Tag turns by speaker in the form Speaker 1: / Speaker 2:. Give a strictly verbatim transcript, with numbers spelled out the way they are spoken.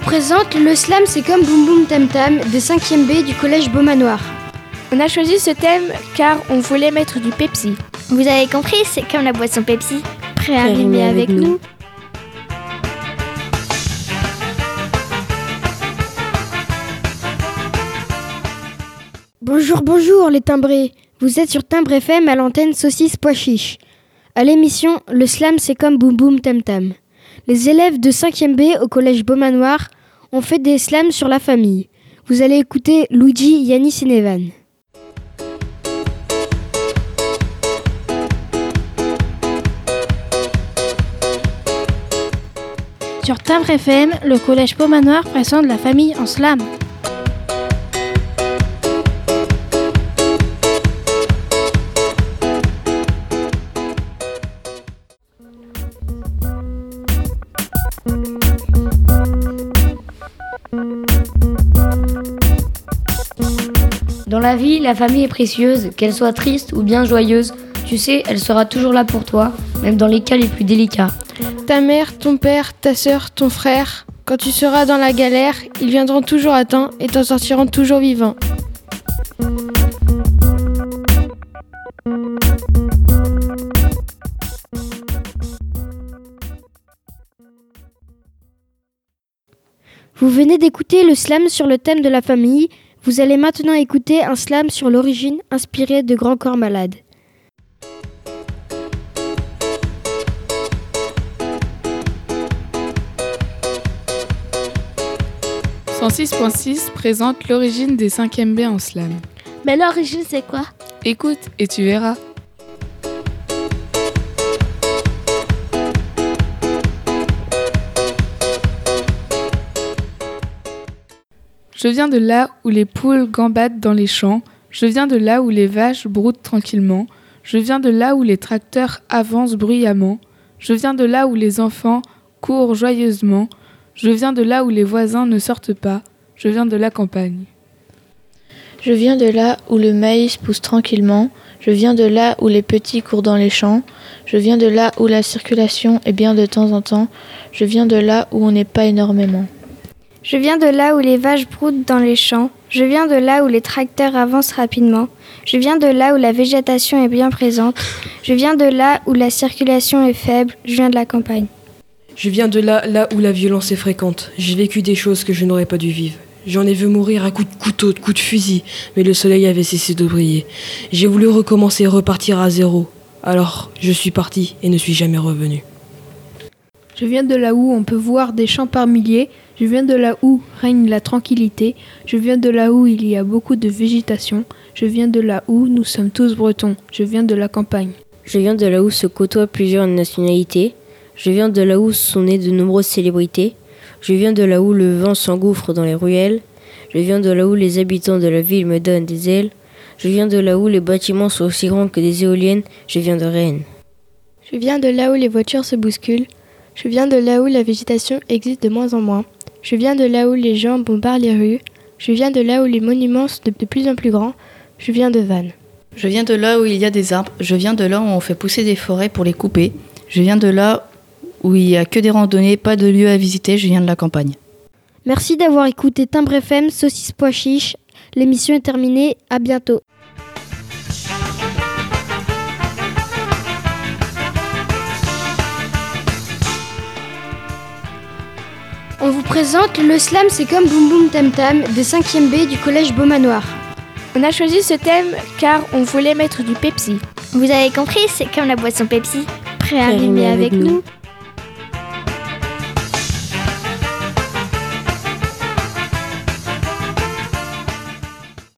Speaker 1: présente le slam c'est comme Boum Boum Tam Tam des cinquième B du collège Beaumanoir.
Speaker 2: On a choisi ce thème car on voulait mettre du Pepsi.
Speaker 3: Vous avez compris, c'est comme la boisson Pepsi.
Speaker 1: Prêt à rimer avec, avec nous, nous. Bonjour, bonjour les timbrés. Vous êtes sur Timbre F M à l'antenne Saucisse Pois Chiche. À l'émission, le slam c'est comme Boum Boum Tam Tam. Les élèves de cinquième B au collège Beaumanoir ont fait des slams sur la famille. Vous allez écouter Luigi, Yanis et Nevan.
Speaker 2: Sur Timbre F M, le collège Beaumanoir présente la famille en slam.
Speaker 4: Dans la vie, la famille est précieuse, qu'elle soit triste ou bien joyeuse. Tu sais, elle sera toujours là pour toi, même dans les cas les plus délicats.
Speaker 1: Ta mère, ton père, ta sœur, ton frère, quand tu seras dans la galère, ils viendront toujours à temps et t'en sortiront toujours vivant. Vous venez d'écouter le slam sur le thème de la famille. Vous allez maintenant écouter un slam sur l'origine inspiré de Grand Corps Malade.
Speaker 5: cent six point six présente l'origine des cinquième B en slam.
Speaker 3: Mais l'origine c'est quoi ?
Speaker 5: Écoute et tu verras. Je viens de là où les poules gambadent dans les champs. Je viens de là où les vaches broutent tranquillement. Je viens de là où les tracteurs avancent bruyamment. Je viens de là où les enfants courent joyeusement. Je viens de là où les voisins ne sortent pas. Je viens de la campagne.
Speaker 6: Je viens de là où le maïs pousse tranquillement. Je viens de là où les petits courent dans les champs. Je viens de là où la circulation est bien de temps en temps. Je viens de là où on n'est pas énormément.
Speaker 7: Je viens de là où les vaches broutent dans les champs. Je viens de là où les tracteurs avancent rapidement. Je viens de là où la végétation est bien présente. Je viens de là où la circulation est faible. Je viens de la campagne.
Speaker 8: Je viens de là, là où la violence est fréquente. J'ai vécu des choses que je n'aurais pas dû vivre. J'en ai vu mourir à coups de couteau, de coups de fusil, mais le soleil avait cessé de briller. J'ai voulu recommencer, repartir à zéro. Alors, je suis parti et ne suis jamais revenu.
Speaker 9: Je viens de là où on peut voir des champs par milliers. Je viens de là où règne la tranquillité. Je viens de là où il y a beaucoup de végétation. Je viens de là où nous sommes tous bretons. Je viens de la campagne.
Speaker 10: Je viens de là où se côtoient plusieurs nationalités. Je viens de là où sont nées de nombreuses célébrités. Je viens de là où le vent s'engouffre dans les ruelles. Je viens de là où les habitants de la ville me donnent des ailes. Je viens de là où les bâtiments sont aussi grands que des éoliennes. Je viens de Rennes.
Speaker 11: Je viens de là où les voitures se bousculent. Je viens de là où la végétation existe de moins en moins. Je viens de là où les gens bombardent les rues. Je viens de là où les monuments sont de plus en plus grands. Je viens de Vannes.
Speaker 12: Je viens de là où il y a des arbres. Je viens de là où on fait pousser des forêts pour les couper. Je viens de là où il n'y a que des randonnées, pas de lieux à visiter. Je viens de la campagne.
Speaker 1: Merci d'avoir écouté Timbre F M, Saucisse Pois Chiche. L'émission est terminée. À bientôt. On vous présente le slam c'est comme Boum Boum Tam Tam des cinquième B du collège Beaumanoir.
Speaker 2: On a choisi ce thème car on voulait mettre du Pepsi.
Speaker 3: Vous avez compris, c'est comme la boisson Pepsi.
Speaker 7: Prêt à rimer avec, avec nous, nous.